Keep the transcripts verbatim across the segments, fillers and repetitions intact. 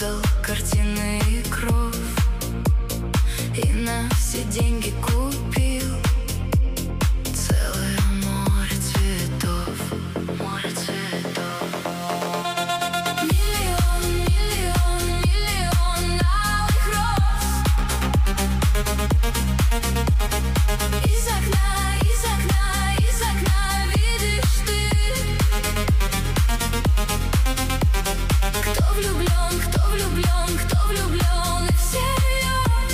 Продал картины и кровь, и на все деньги купил целое море цветов, море цветов. Миллион, миллион, миллион алых роз. Из окна, из окна, из окна видишь ты. Кто влюблен, кто влюблен, кто влюблен и всерьез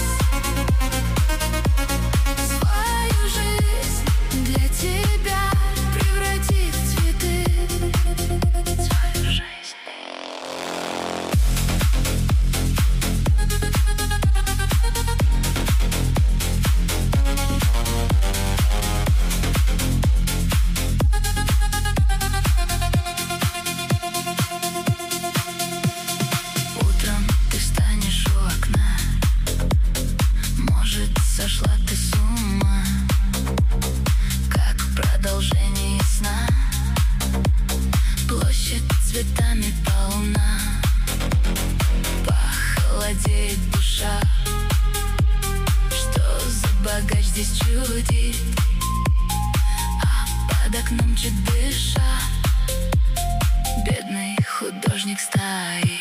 свою жизнь для тебя превратит в цветы. Свою жизнь. Утром ты встанешь у окна, может, сошла ты с ума, как продолжение сна. Площадь цветами полна, похолодеет душа. Что за богач здесь чудит, а под окном чуть дыша бедный художник стоит.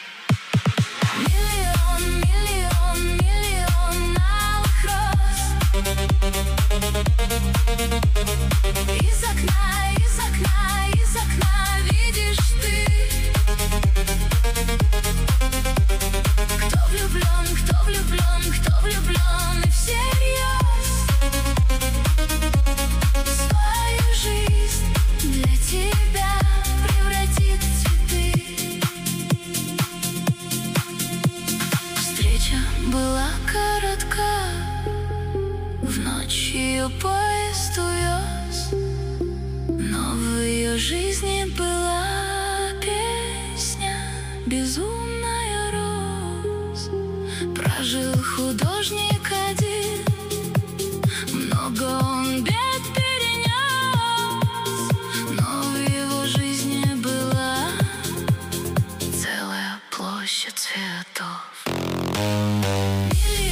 Миллион, миллион, миллион алых роз. Из окна, из окна, из окна видишь ты. Кто влюблен, кто влюблен, кто влюблен и всерьез свою жизнь для тебя превратит в цветы. Встреча была коротка, в ночь ее поезд увез, но в ее жизни была песня безумная роз. Прожил художник один, много он бед перенес, но в его жизни была целая площадь цветов. Миллион